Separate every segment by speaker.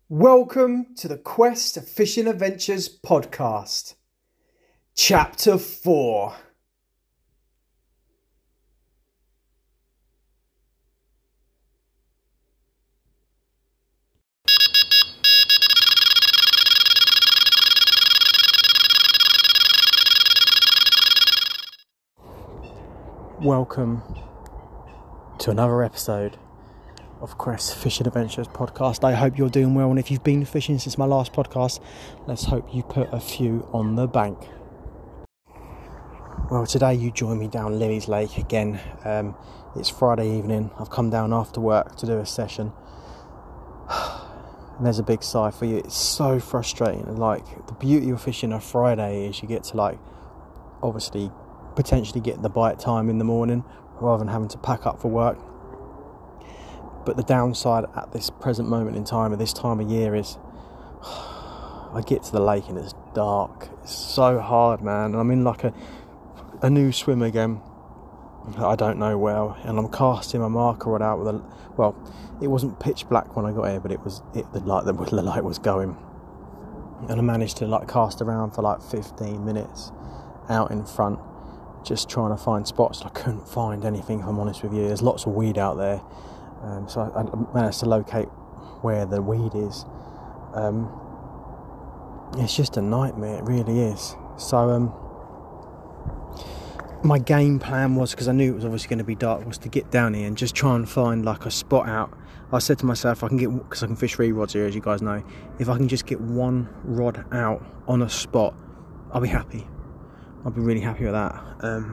Speaker 1: Welcome to the Quest of Fishing Adventures podcast, Chapter 4. Welcome to another episode of Quest Fishing Adventures podcast. I hope you're doing well, and if you've been fishing since my last podcast, let's hope you put a few on the bank. Well, today you join me down Lily's Lake again. It's Friday evening. I've come down after work to do a session, and there's a big sigh for you. It's so frustrating. Like, the beauty of fishing on Friday is you get to obviously potentially get the bite time in the morning rather than having to pack up for work. But the downside at this present moment in time, at this time of year, is I get to the lake and it's dark. It's so hard, man. I'm in like a new swim again that I don't know well, and I'm casting my marker rod out with it wasn't pitch black when I got here, but the light was going, and I managed to cast around for 15 minutes out in front, just trying to find spots. I couldn't find anything, if I'm honest with you. There's lots of weed out there, so I managed to locate where the weed is. It's just a nightmare, it really is. So my game plan was, because I knew it was obviously going to be dark, was to get down here and just try and find a spot out. I said to myself, because I can fish 3 rods here, as you guys know, if I can just get 1 rod out on a spot, I'll be happy. I'll be really happy with that. And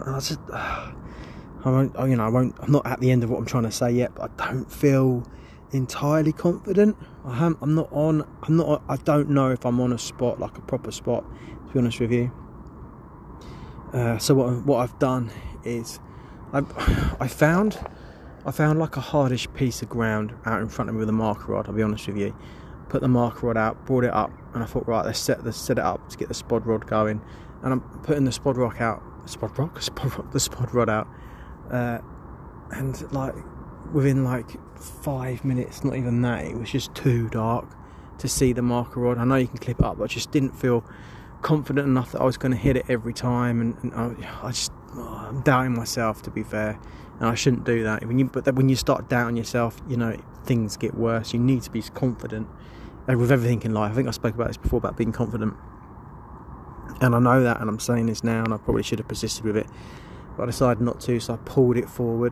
Speaker 1: I'm not at the end of what I'm trying to say yet, but I don't feel entirely confident. I don't know if I'm on a spot, a proper spot, to be honest with you. So what I've done is I found a hardish piece of ground out in front of me with a marker rod. I'll be honest with you. Put the marker rod out, brought it up, and I thought, right, let's set it up to get the spod rod going. And I'm putting the spod rod out, and within 5 minutes, not even that, it was just too dark to see the marker rod. I know you can clip it up, but I just didn't feel confident enough that I was going to hit it every time, and I'm doubting myself, to be fair, and I shouldn't do that. When you start doubting yourself, things get worse. You need to be confident with everything in life. I think I spoke about this before, about being confident. And I know that, and I'm saying this now, and I probably should have persisted with it, but I decided not to, so I pulled it forward,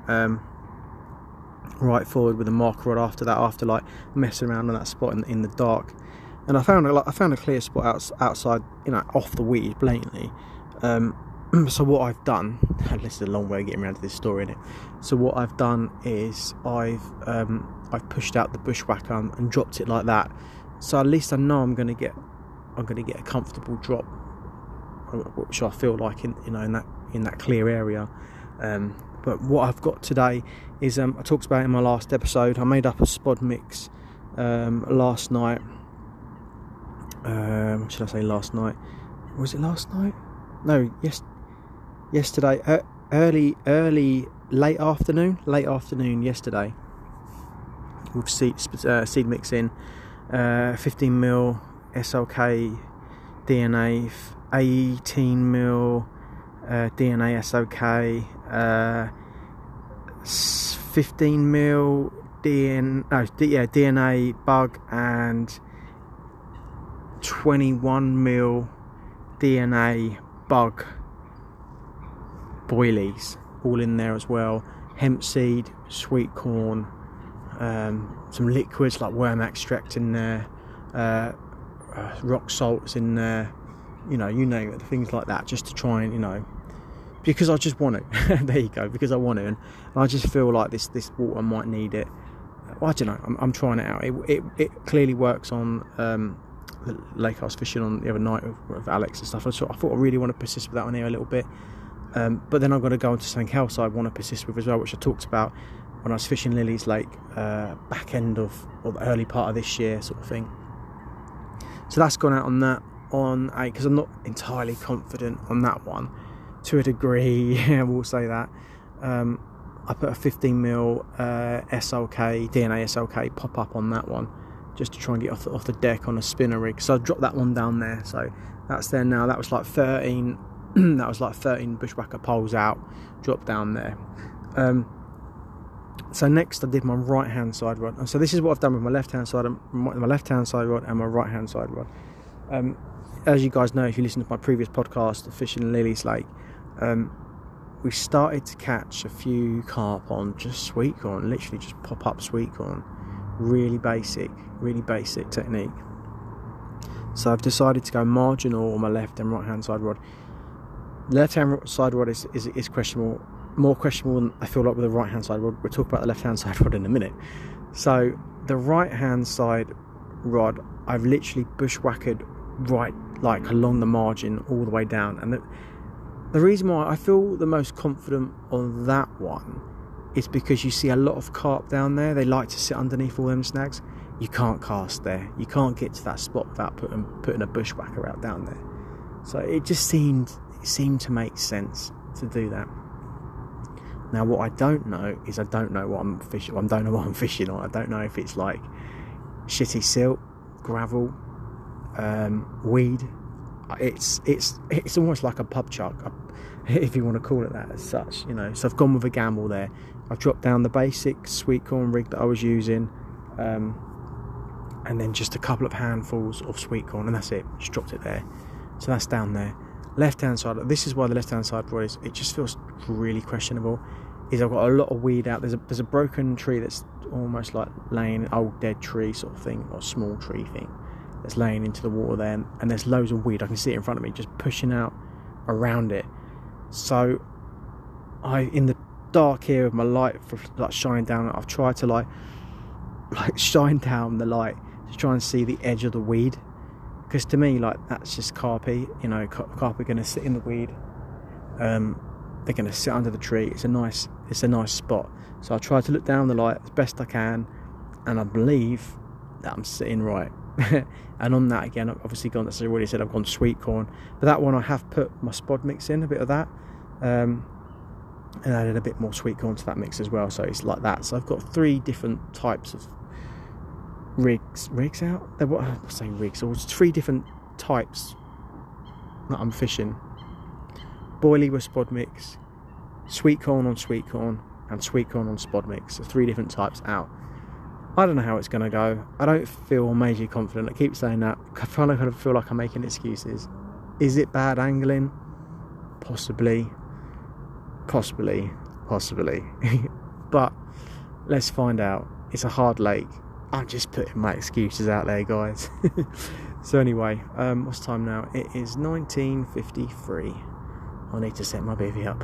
Speaker 1: right forward with a marker rod after messing around on that spot in the dark. And I found a clear spot outside, off the weed, blatantly. So what I've done, and this is a long way of getting around to this story, innit? So what I've done is I've pushed out the bushwhacker and dropped it like that. So at least I know I'm going to get a comfortable drop, which I feel like in that clear area. But what I've got today is I talked about in my last episode. I made up a spod mix last night. Should I say last night? Was it last night? No, yesterday. Late afternoon yesterday. With seed mix in 15mm SLK DNA, 18mm DNA SLK, 15mm DNA bug, and 21mm DNA bug boilies all in there as well. Hemp seed, sweet corn, some liquids like worm extract in there, rock salts in there, you name it, things like that, just to try and because I just want it. There you go, because I want it, and I just feel like this water might need it. I don't know, I'm trying it out. It clearly works on the lake I was fishing on the other night with Alex and stuff. I thought I really want to persist with that one here a little bit, but then I've got to go into something else I want to persist with as well, which I talked about when I was fishing Lily's Lake back end or the early part of this year, sort of thing. So that's gone out on that, because I'm not entirely confident on that one to a degree. I will say that. I put a 15mm SLK, DNA SLK pop up on that one, just to try and get off the deck on a spinner rig. So I dropped that one down there. So that's there now. That was like 13. That was like 13 bushwhacker poles out, dropped down there. So next I did my right hand side rod. And so this is what I've done with my left hand side, my left hand side rod and my right hand side rod. As you guys know, if you listen to my previous podcast, the Fishing in Lilies Lake, we started to catch a few carp on just sweet corn, literally just pop up sweet corn. Really basic technique. So I've decided to go marginal on my left and right hand side rod. Left hand side rod is questionable, more questionable than I feel like with the right hand side rod. We'll talk about the left hand side rod in a minute. So the right hand side rod, I've literally bushwhacked right, like along the margin all the way down. And the reason why I feel the most confident on that one is because you see a lot of carp down there. They like to sit underneath all them snags. You can't cast there. You can't get to that spot without putting a bushwhacker out down there. So it just seemed to make sense to do that. Now what I don't know is I don't know what I'm fishing. I don't know what I'm fishing on. I don't know if it's like shitty silt, gravel, weed. It's almost like a pub chuck, if you want to call it that as such, you know. So I've gone with a gamble there. I've dropped down the basic sweet corn rig that I was using, and then just a couple of handfuls of sweet corn, and that's it. Just dropped it there. So that's down there. Left hand side, this is why the left hand side rod it just feels really questionable, is I've got a lot of weed out. There's a broken tree that's almost like laying, old dead tree sort of thing, or small tree thing that's laying into the water there, and there's loads of weed. I can see it in front of me just pushing out around it. So in the dark here with my light like shining down, I've tried to like shine down the light to try and see the edge of the weed, because to me, like, that's just carpy, you know. Carp are going to sit in the weed, they're going to sit under the tree. It's a nice spot. So I try to look down the light as best I can, and I believe that I'm sitting right. And on that again, I've obviously gone, as I already said, I've gone sweet corn, but that one I have put my spod mix in, a bit of that, and added a bit more sweet corn to that mix as well. So it's like that. So I've got 3 different types of rigs out there. What I say rigs, so it's 3 different types that I'm fishing. Boilie with spod mix, sweet corn on sweet corn, and sweet corn on spod mix. So 3 different types out. I don't know how it's going to go. I don't feel majorly confident. I keep saying that. I kind of feel like I'm making excuses. Is it bad angling? Possibly. But let's find out. It's a hard lake. I'm just putting my excuses out there, guys. So anyway, what's time now? It is 19:53. I need to set my bivvy up.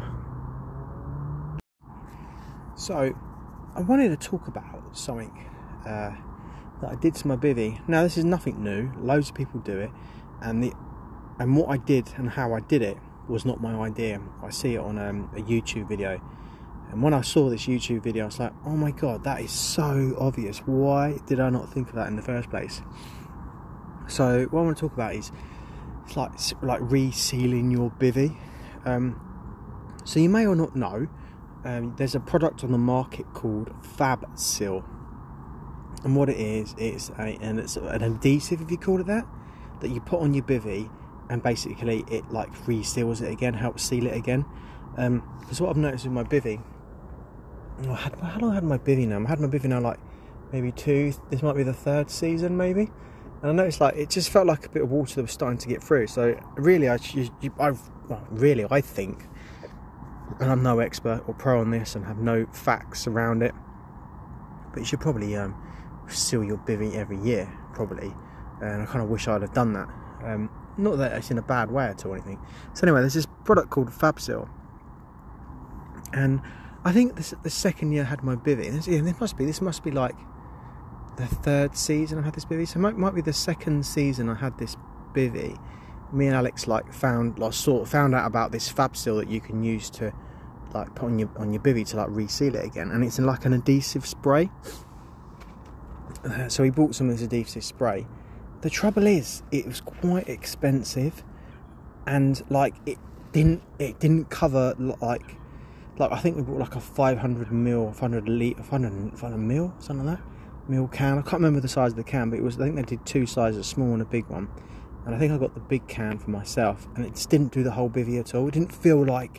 Speaker 1: So I wanted to talk about something that I did to my bivvy. Now this is nothing new. Loads of people do it, and what I did and how I did it was not my idea. I see it on a YouTube video, and when I saw this YouTube video, I was like, oh my god, that is so obvious. Why did I not think of that in the first place? So what I want to talk about is it's like resealing your bivvy. So you may or not know, there's a product on the market called Fab-Seal, and what it is, it's an adhesive, if you call it that you put on your bivvy, and basically it like reseals it again, helps seal it again. Because what I've noticed with my bivvy, how long I had my bivvy now? I had my bivvy now like maybe 2. This might be the 3rd season maybe, and I noticed like it just felt like a bit of water that was starting to get through. So really, I think, and I'm no expert or pro on this and have no facts around it, but you should probably seal your bivvy every year, probably. And I kind of wish I'd have done that. Not that it's in a bad way at all or anything. So anyway, there's this product called Fab-Seal, and I think the second year I had my bivvy, this must be like the 3rd season I had this bivvy. So it might be the 2nd season I had this bivvy. Me and Alex found out about this Fab-Seal that you can use to like put on your bivvy to like reseal it again, and it's in like an adhesive spray. So we bought some of this adhesive spray. The trouble is, it was quite expensive, and like it didn't cover like I think we bought like a 500 ml, 500 ml, something like that, ml can. I can't remember the size of the can, but I think they did 2 sizes, a small and a big one. And I think I got the big can for myself, and it just didn't do the whole bivvy at all. It didn't feel like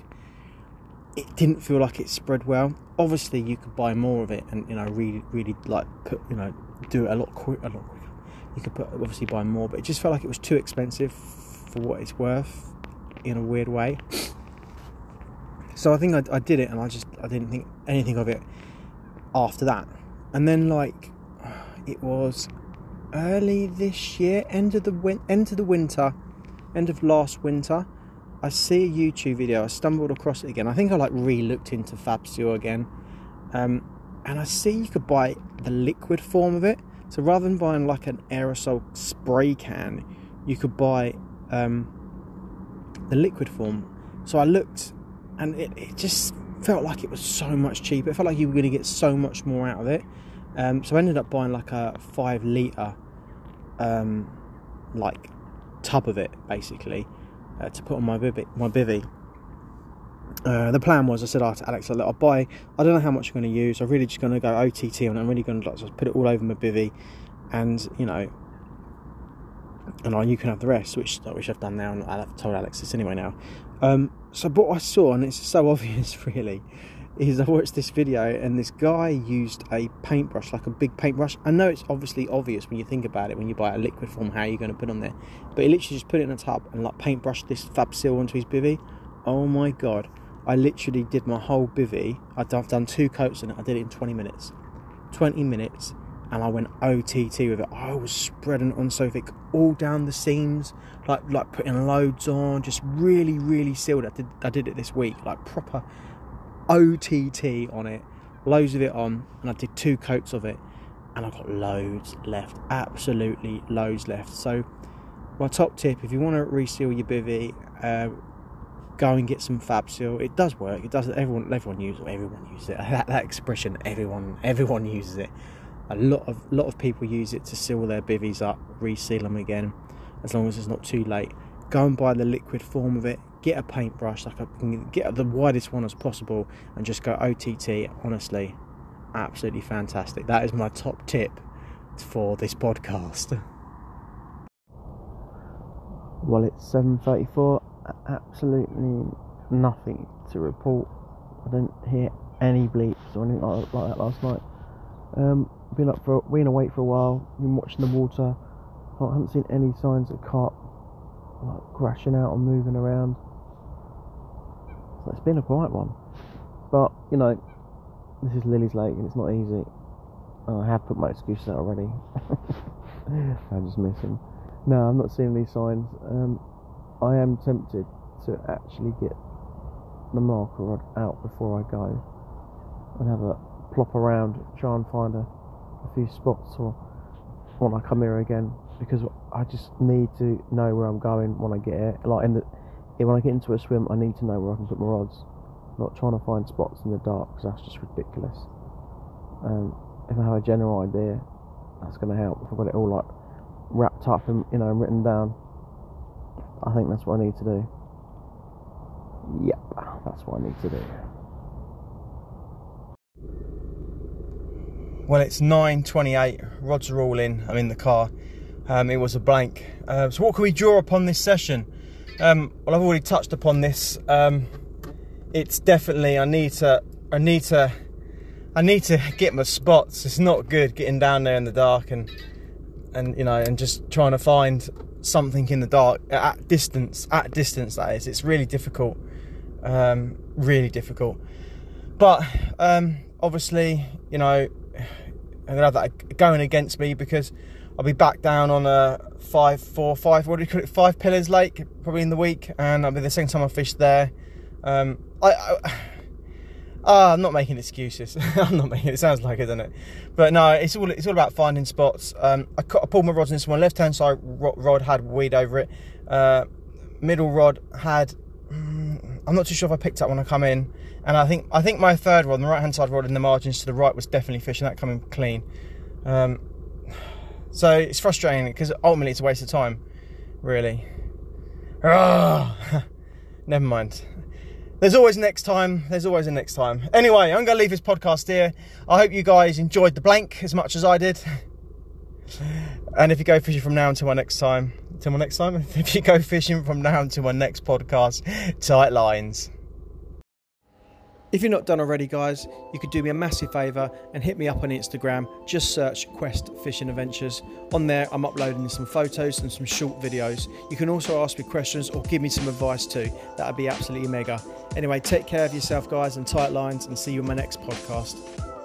Speaker 1: it spread well. Obviously, you could buy more of it, and really like put do it a lot quicker. You could obviously buy more, but it just felt like it was too expensive for what it's worth in a weird way. So I think I did it, and I didn't think anything of it after that. And then it was early this year, end of last winter, I see a YouTube video. I stumbled across it again. I think I re-looked into Fabseal again, and I see you could buy the liquid form of it. So rather than buying an aerosol spray can, you could buy the liquid form. So I looked, and it just felt like it was so much cheaper. It felt like you were going to get so much more out of it. So I ended up buying a 5 litre tub of it, basically, to put on my bivvy. The plan was, I said to Alex, I'll buy, I don't know how much I'm going to use. I'm really just going to go OTT on it. I'm really going to just put it all over my bivvy, and you can have the rest, which I've done now, and I've told Alex this anyway now. So what I saw, and it's so obvious really, is I watched this video, and this guy used a paintbrush, a big paintbrush. I know it's obviously obvious when you think about it, when you buy a liquid form, how you're going to put on there, but he literally just put it in a tub and paintbrushed this Fabseal onto his bivvy. Oh my god, I literally did my whole bivvy. I've done 2 coats on it. I did it in 20 minutes, and I went OTT with it. I was spreading it on so thick, all down the seams, like putting loads on, just really sealed it. I did it this week, proper OTT on it, loads of it on, and I did 2 coats of it, and I got loads left, absolutely loads left. So my top tip, if you want to reseal your bivvy, go and get some Fabseal. It does work. It does. Everyone uses it. That expression, everyone uses it. A lot of people use it to seal their bivvies up, reseal them again, as long as it's not too late. Go and buy the liquid form of it. Get a paintbrush, get the widest one as possible, and just go OTT. Honestly, absolutely fantastic. That is my top tip for this podcast. Well, it's 7:34. Absolutely nothing to report. I didn't hear any bleeps or anything like that last night. Been awake for a while. Been watching the water. I haven't seen any signs of carp crashing out or moving around. So it's been a quiet one. But this is Lily's Lake and it's not easy. I have put my excuses out already. I just miss him. No, I'm not seeing these signs. I am tempted to actually get the marker rod out before I go and have a plop around, try and find a few spots or when I come here again, because I just need to know where I'm going when I get here. When I get into a swim, I need to know where I can put my rods. I'm not trying to find spots in the dark, because that's just ridiculous. If I have a general idea, that's going to help. If I've got it all wrapped up and written down, I think that's what I need to do. Yep, that's what I need to do. Well, it's 9:28. Rods are all in. I'm in the car. It was a blank. So what can we draw upon this session? Well, I've already touched upon this. It's definitely I need to get my spots. It's not good getting down there in the dark and just trying to find something in the dark at distance. That is, it's really difficult. Really difficult. But obviously, I'm gonna have that going against me, because I'll be back down on a 5 Pillars Lake probably in the week, and I'll be the second time I fished there. I'm not making excuses. I'm not making it. Sounds like it, doesn't it? But no, it's all about finding spots. I pulled my rods in this one. Left hand side rod had weed over it. Middle rod had. I'm not too sure if I picked up when I come in, and I think my third rod, the right hand side rod in the margins to the right, was definitely fishing. That coming clean. So it's frustrating because ultimately it's a waste of time, really. Never mind. There's always next time. There's always a next time. Anyway, I'm going to leave this podcast here. I hope you guys enjoyed the blank as much as I did. And if you go fishing from now until my next time, if you go fishing from now until my next podcast, tight lines. If you're not done already, guys, you could do me a massive favour and hit me up on Instagram. Just search Quest Fishing Adventures. On there, I'm uploading some photos and some short videos. You can also ask me questions or give me some advice too. That would be absolutely mega. Anyway, take care of yourself, guys, and tight lines, and see you in my next podcast.